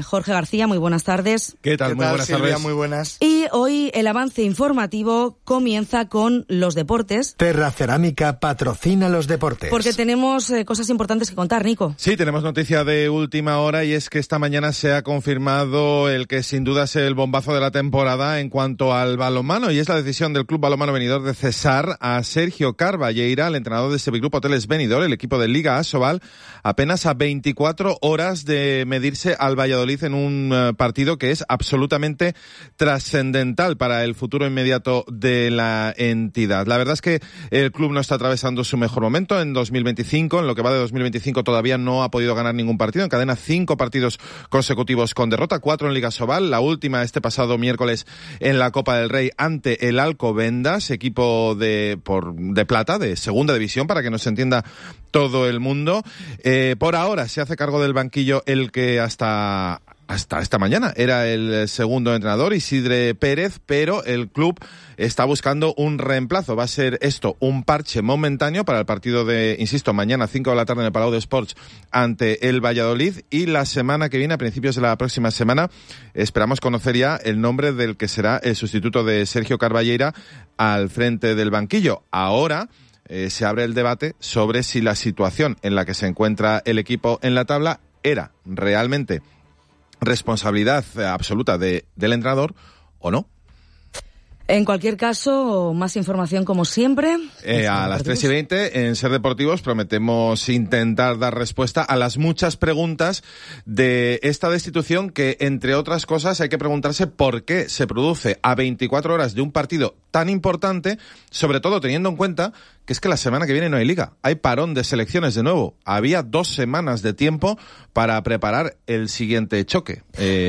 Jorge García, muy buenas tardes. ¿Qué tal? Muy buenas Silvia? tardes. Muy buenas. Y hoy el avance informativo comienza con los deportes. Terra Cerámica patrocina los deportes. Porque tenemos cosas importantes que contar, Nico. Sí, tenemos noticia de última hora y es que esta mañana se ha confirmado el que sin duda es el bombazo de la temporada en cuanto al balonmano, y es la decisión del Club Balonmano Benidorm de cesar a Sergio Carballeira, el entrenador de Sevigrupo Hoteles Benidorm, el equipo de Liga Asobal, apenas a 24 horas de medirse al Valladolid en un partido que es absolutamente trascendental para el futuro inmediato de la entidad. La verdad es que el club no está atravesando su mejor momento en 2025. En lo que va de 2025 todavía no ha podido ganar ningún partido. Encadena 5 partidos consecutivos con derrota, 4 en Liga Asobal, la última este pasado miércoles en la Copa del Rey ante el Alcobendas, equipo de plata, de segunda división, para que nos entienda todo el mundo. Por ahora se hace cargo del banquillo el que hasta esta mañana era el segundo entrenador, Isidre Pérez, pero el club está buscando un reemplazo. Va a ser esto un parche momentáneo para el partido de, insisto, mañana 5 de la tarde en el Palau de Sports ante el Valladolid, y la semana que viene, a principios de la próxima semana, esperamos conocer ya el nombre del que será el sustituto de Sergio Carballeira al frente del banquillo. Ahora se abre el debate sobre si la situación en la que se encuentra el equipo en la tabla era realmente responsabilidad absoluta del entrenador o no. En cualquier caso, más información como siempre. A las 3:20 en Ser Deportivos prometemos intentar dar respuesta a las muchas preguntas de esta destitución, que entre otras cosas hay que preguntarse por qué se produce a 24 horas de un partido tan importante, sobre todo teniendo en cuenta que es que la semana que viene no hay liga, hay parón de selecciones de nuevo. Había 2 semanas de tiempo para preparar el siguiente choque.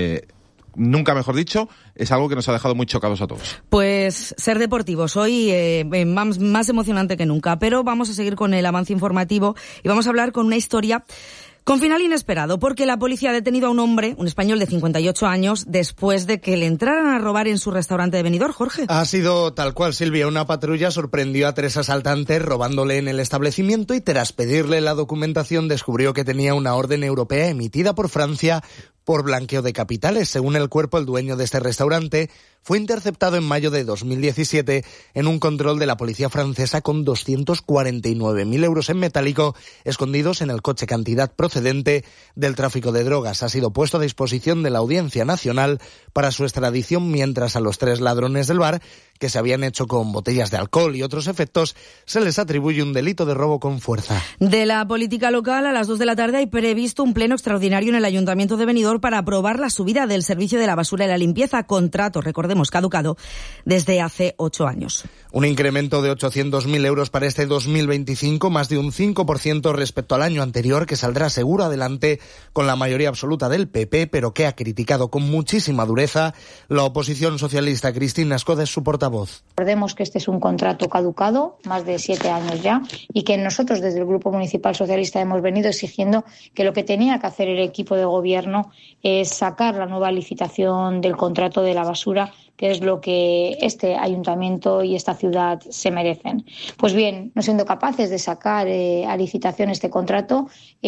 Nunca mejor dicho, es algo que nos ha dejado muy chocados a todos. Pues Ser Deportivos hoy más emocionante que nunca, pero vamos a seguir con el avance informativo y vamos a hablar con una historia con final inesperado, porque la policía ha detenido a un hombre, un español de 58 años, después de que le entraran a robar en su restaurante de Benidorm, Jorge. Ha sido tal cual, Silvia. Una patrulla sorprendió a 3 asaltantes robándole en el establecimiento y tras pedirle la documentación descubrió que tenía una orden europea emitida por Francia por blanqueo de capitales. Según el cuerpo, el dueño de este restaurante fue interceptado en mayo de 2017 en un control de la policía francesa con 249.000 euros en metálico escondidos en el coche, cantidad procedente del tráfico de drogas. Ha sido puesto a disposición de la Audiencia Nacional para su extradición, mientras a los 3 ladrones del bar, que se habían hecho con botellas de alcohol y otros efectos, se les atribuye un delito de robo con fuerza. De la política local, a las 2 de la tarde hay previsto un pleno extraordinario en el Ayuntamiento de Benidorm para aprobar la subida del servicio de la basura y la limpieza, contrato, recordemos, caducado desde hace 8 años. Un incremento de 800.000 euros para este 2025, más de un 5% respecto al año anterior, que saldrá seguro adelante con la mayoría absoluta del PP, pero que ha criticado con muchísima dureza la oposición socialista. Cristina Escoda es su portavoz. Recordemos que este es un contrato caducado, más de 7 años ya, y que nosotros desde el Grupo Municipal Socialista hemos venido exigiendo que lo que tenía que hacer el equipo de gobierno es sacar la nueva licitación del contrato de la basura, que es lo que este ayuntamiento y esta ciudad se merecen. Pues bien, no siendo capaces de sacar a licitación este contrato,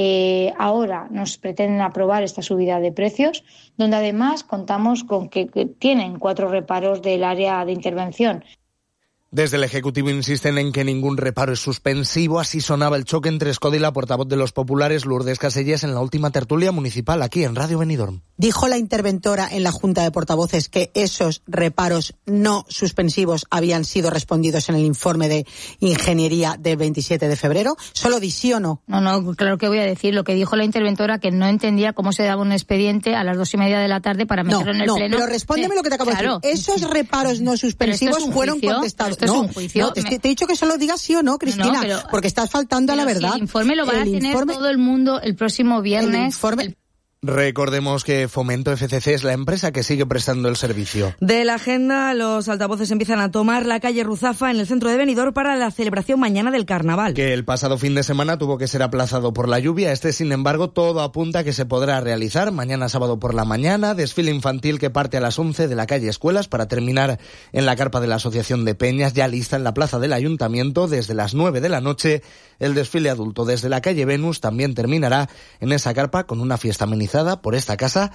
ahora nos pretenden aprobar esta subida de precios, donde además contamos con que tienen 4 reparos del área de intervención. Desde el Ejecutivo insisten en que ningún reparo es suspensivo. Así sonaba el choque entre Escoda y la portavoz de los populares, Lourdes Casellas, en la última tertulia municipal aquí en Radio Benidorm. Dijo la interventora en la Junta de Portavoces que esos reparos no suspensivos habían sido respondidos en el informe de ingeniería del 27 de febrero. ¿Solo di sí o no? No, claro que voy a decir lo que dijo la interventora, que no entendía cómo se daba un expediente a las 2:30 de la tarde para meterlo en el pleno. Pero respóndeme lo que te acabo de decir. Esos reparos no suspensivos fueron contestados. Es un juicio. Te he dicho que solo digas sí o no, Cristina, porque estás faltando a la verdad. Si el informe lo va a tener todo el mundo el próximo viernes. Recordemos que Fomento FCC es la empresa que sigue prestando el servicio. De la agenda, los altavoces empiezan a tomar la calle Ruzafa en el centro de Benidorm para la celebración mañana del carnaval. Que el pasado fin de semana tuvo que ser aplazado por la lluvia. Sin embargo, todo apunta a que se podrá realizar mañana sábado por la mañana. Desfile infantil que parte a las 11 de la calle Escuelas para terminar en la carpa de la Asociación de Peñas, ya lista en la plaza del Ayuntamiento desde las 9 de la noche. El desfile adulto desde la calle Venus también terminará en esa carpa con una fiesta amenizada por esta casa